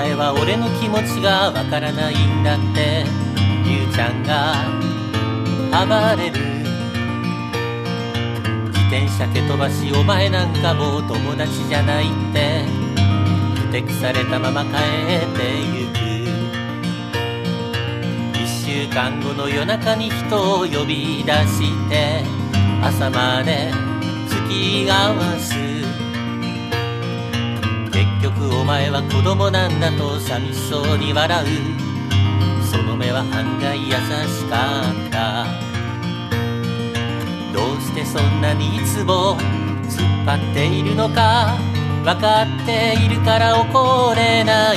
前は俺の気持ちがわからないんだってゆうちゃんが暴れる。自転車蹴飛ばしお前なんかもう友達じゃないってふてくされたまま帰ってゆく。1週間後の夜中に人を呼び出して朝まで付き合わす。結局お前は子供なんだと寂しそうに笑う。その目は案外優しかった。どうしてそんなにいつも突っ張っているのか分かっているから怒れない。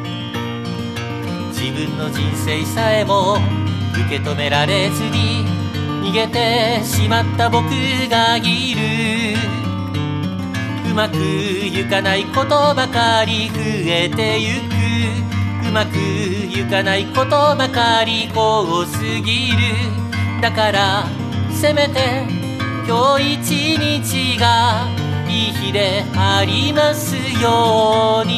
自分の人生さえも受け止められずに逃げてしまった僕がいる。うまくいかないことばかり増えてゆく。うまくいかないことばかり多すぎる。だからせめて今日一日がいい日でありますように。